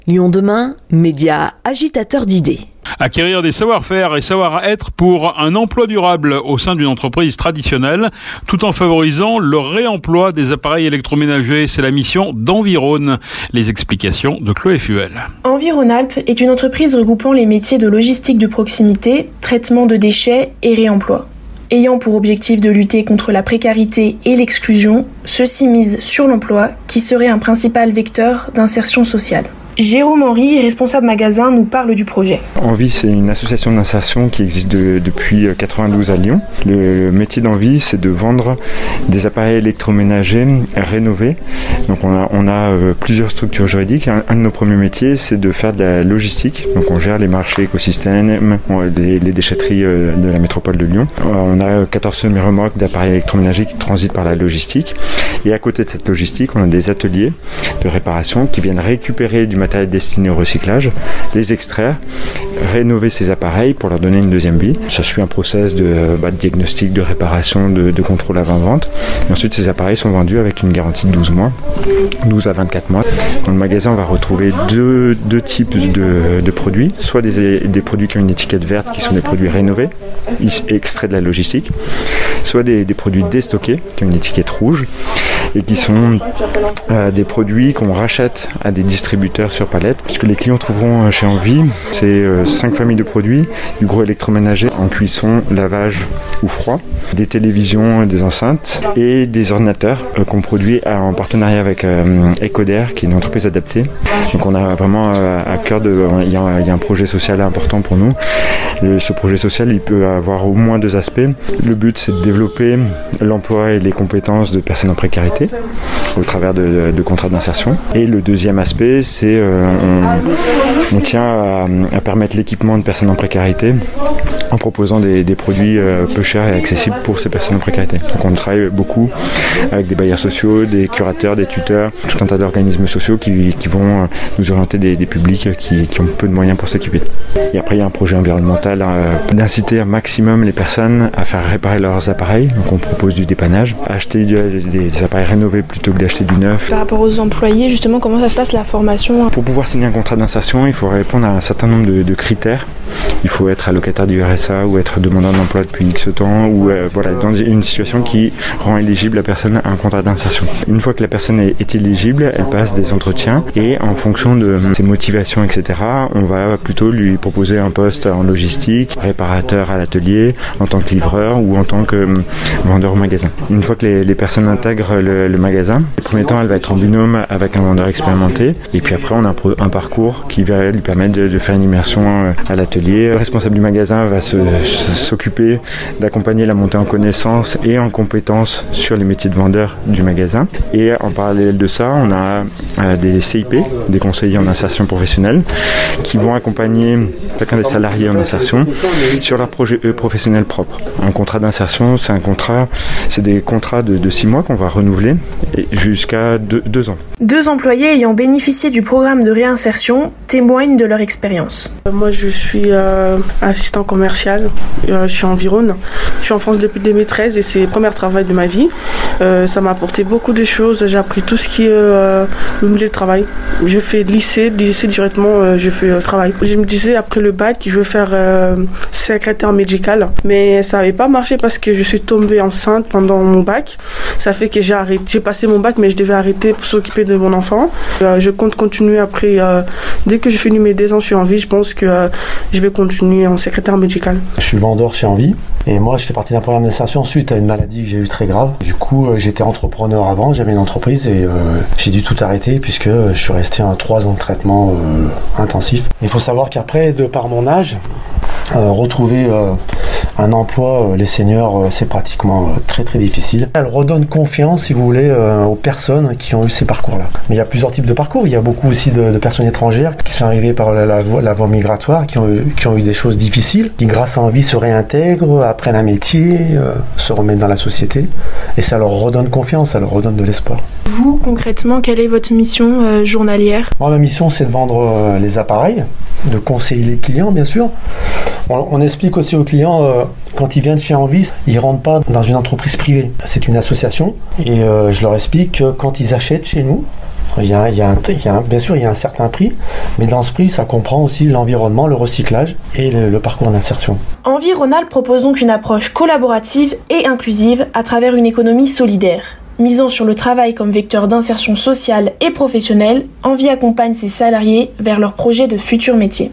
Lyon demain, média agitateur d'idées. Acquérir des savoir-faire et savoir-être pour un emploi durable au sein d'une entreprise traditionnelle, tout en favorisant le réemploi des appareils électroménagers. C'est la mission d'Environe. Les explications de Chloé Fuel. Environalp est une entreprise regroupant les métiers de logistique de proximité, traitement de déchets et réemploi. Ayant pour objectif de lutter contre la précarité et l'exclusion, ceux-ci misent sur l'emploi, qui serait un principal vecteur d'insertion sociale. Jérôme Henry, responsable magasin, nous parle du projet. Envie, c'est une association d'insertion qui existe depuis 92 à Lyon. Le métier d'Envie, c'est de vendre des appareils électroménagers rénovés. Donc on a plusieurs structures juridiques. Un de nos premiers métiers, c'est de faire de la logistique. Donc on gère les marchés écosystèmes, les déchetteries de la métropole de Lyon. On a 14 semi-remorques d'appareils électroménagers qui transitent par la logistique. Et à côté de cette logistique, on a des ateliers de réparation qui viennent récupérer du matériel destiné au recyclage, les extraire, rénover ces appareils pour leur donner une deuxième vie. Ça suit un process de diagnostic, de réparation, de contrôle avant-vente. Et ensuite, ces appareils sont vendus avec une garantie de 12 mois, 12 à 24 mois. Dans le magasin, on va retrouver deux types de produits, soit des produits qui ont une étiquette verte, qui sont des produits rénovés, extraits de la logistique, soit des produits déstockés, qui ont une étiquette rouge, et qui sont des produits qu'on rachète à des distributeurs sur palette. Ce que les clients trouveront chez Envie, c'est 5 familles de produits, du gros électroménager en cuisson, lavage ou froid, des télévisions, des enceintes et des ordinateurs qu'on produit en partenariat avec Ecoder, qui est une entreprise adaptée. Donc on a vraiment à cœur il y a un projet social important pour nous. Ce projet social, il peut avoir au moins 2 aspects. Le but, c'est de développer l'emploi et les compétences de personnes en précarité au travers de contrats d'insertion. Et le deuxième aspect, c'est on tient à permettre l'équipement de personnes en précarité en proposant des produits peu chers et accessibles pour ces personnes en précarité. Donc on travaille beaucoup avec des bailleurs sociaux, des curateurs, des tuteurs, tout un tas d'organismes sociaux qui vont nous orienter des publics qui ont peu de moyens pour s'équiper. Et après, il y a un projet environnemental d'inciter un maximum les personnes à faire réparer leurs appareils. Donc on propose du dépannage, acheter des appareils rénovés plutôt que d'acheter du neuf. Par rapport aux employés, justement, comment ça se passe la formation ? Pour pouvoir signer un contrat d'insertion, il faut répondre à un certain nombre de critères. Il faut être allocataire du RSA ou être demandeur d'emploi depuis X temps ou dans une situation qui rend éligible la personne à un contrat d'insertion. Une fois que la personne est éligible, elle passe des entretiens et en fonction de ses motivations, etc., on va plutôt lui proposer un poste en logistique, réparateur à l'atelier, en tant que livreur ou en tant que vendeur au magasin. Une fois que les personnes intègrent le magasin, le premier temps, elle va être en binôme avec un vendeur expérimenté et puis après, on a un parcours qui va lui permettre de faire une immersion à l'atelier. Le responsable du magasin va s'occuper d'accompagner la montée en connaissances et en compétences sur les métiers de vendeur du magasin. Et en parallèle de ça, on a des CIP, des conseillers en insertion professionnelle, qui vont accompagner chacun des salariés en insertion sur leur projet professionnel propre. Un contrat d'insertion, c'est des contrats de 6 mois qu'on va renouveler jusqu'à 2 ans. 2 employés ayant bénéficié du programme de réinsertion témoignent de leur expérience. Moi, je suis assistant commercial. Je suis Environe. Je suis en France depuis 2013 et c'est le premier travail de ma vie. Ça m'a apporté beaucoup de choses. J'ai appris tout ce qui est le milieu de travail. Je fais lycée directement, je fais travail. Je me disais après le bac, je veux faire secrétaire médical, mais ça n'avait pas marché parce que je suis tombée enceinte pendant mon bac. Ça fait que j'ai arrêté. J'ai passé mon bac, mais je devais arrêter pour s'occuper de mon enfant. Je compte continuer après. Dès que je finis mes 2 ans chez Envie, je pense que je vais continuer en secrétaire médical. Je suis vendeur chez Envie et moi je fais partie d'un programme d'insertion suite à une maladie que j'ai eue très grave. Du coup j'étais entrepreneur avant, j'avais une entreprise et j'ai dû tout arrêter puisque je suis resté à 3 ans de traitement intensif. Il faut savoir qu'après, de par mon âge, retrouver un emploi, les seniors, c'est pratiquement très très difficile. Elle redonne confiance, si vous voulez, aux personnes qui ont eu ces parcours-là. Mais il y a plusieurs types de parcours. Il y a beaucoup aussi de personnes étrangères qui sont arrivées par la voie migratoire, qui ont eu des choses difficiles, qui grâce à Envie se réintègrent, apprennent un métier, se remettent dans la société. Et ça leur redonne confiance, ça leur redonne de l'espoir. Vous, concrètement, quelle est votre mission journalière ? Moi, ma mission, c'est de vendre les appareils, de conseiller les clients, bien sûr. On explique aussi aux clients, quand ils viennent chez Envie, ils ne rentrent pas dans une entreprise privée. C'est une association et je leur explique que quand ils achètent chez nous, Bien sûr, il y a un certain prix, mais dans ce prix, ça comprend aussi l'environnement, le recyclage et le parcours d'insertion. Environal propose donc une approche collaborative et inclusive à travers une économie solidaire. Misant sur le travail comme vecteur d'insertion sociale et professionnelle, Envie accompagne ses salariés vers leurs projets de futurs métiers.